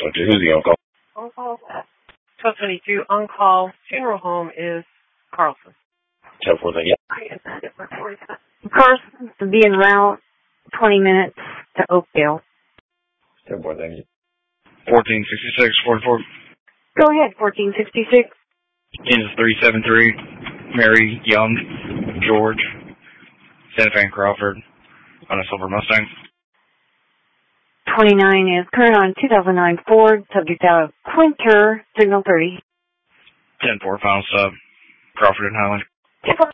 Who's the on-call? On-call. 1222 on-call funeral home is Carlson. 10-4, thank you. Carlson to be en route, 20 minutes to Oakdale. 10-4, thank you. 1466, 44. Go ahead, 1466. Is 373, Mary Young, George, Santa Fe and Crawford, on a silver Mustang. 29 is current on 2009 Ford, subject out of Quinter, signal 30. 10-4, final sub, Crawford and Highland.